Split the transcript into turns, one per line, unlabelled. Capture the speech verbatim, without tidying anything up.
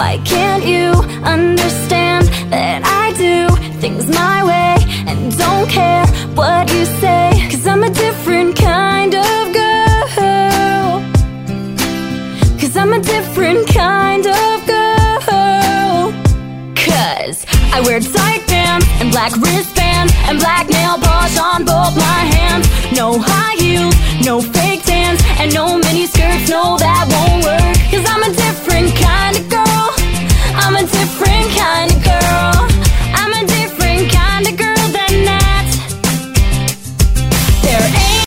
Why can't you understand that I do things my way and don't care what you say? Cause I'm a different kind of girl. Cause I'm a different kind of girl. Cause I wear tight pants and black wristbands and black nail polish on both my hands. No high heels, no fake tans, and no mini skirts, no that won't work.